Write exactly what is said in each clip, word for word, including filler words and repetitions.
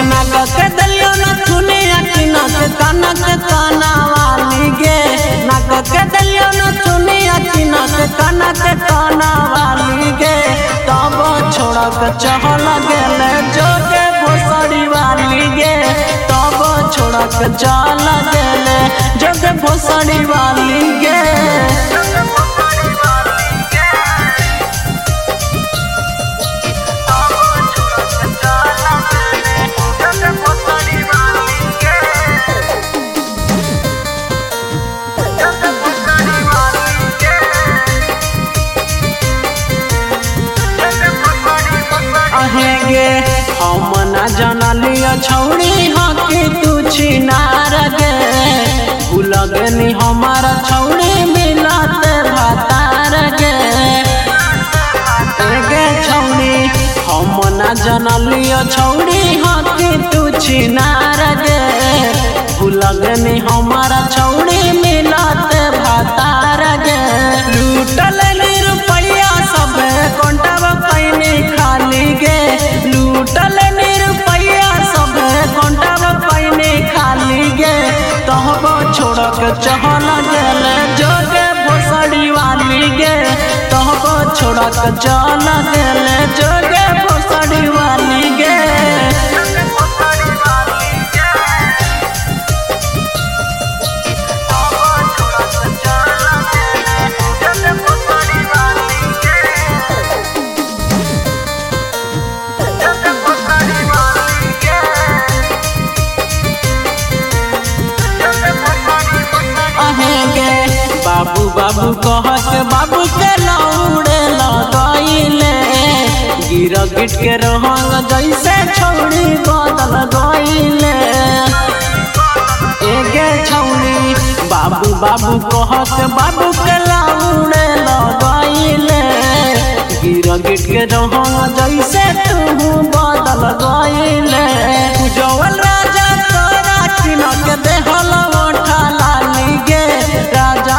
नाक के दलियो न सुने कि नाक कनक काना वाली गे नाक के दलियो न सुने कि नाक कनक काना वाली गे तब छोड़ के चहल गेले जोगे भोसड़ी वाली गे तब छोड़ के चल गेले जोगे भोसड़ी वाली गे गे हम ना जानलिया छौड़ी हकी तू छिनार गे भूल गेनी हमारा छौड़ी मिलत भातार गे गे छौड़ी हम ना जानलिया छौड़ी हकी तू छिनार गे भूल गेनी हमारा छौड़ी मिलत भातार गे लूटल रुपया सब कोंटावा पैनी खाली गे लूटल रुपया सब कोंटावा पैनी खाली गे तहब छोड़ के चहल गेले जोगे भोसड़ी वाली गे तहब छोड़ के चल गेले जोगे भोसड़ी वाली गे बाबू बाबू कह के बाबू के लौड़े लगैले गिर गिट के रहंग जैसे छौड़ी बदल गईले एगे छौड़ी बाबू बाबू कह के बाबू के लौड़े लगैले गिर गिट के रहंग जैसे तू बदल गईले उज्जवल राजा तोरा किन के देहल ओठा लाली गे राजा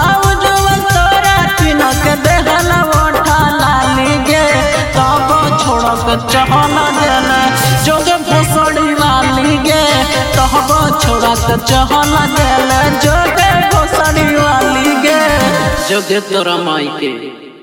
चहल गेले जोगे भोसड़ी वाली गे तहब छोड़ा के चहल गेले जोगे भोसड़ी वाली गे जोगे तोरा माई के।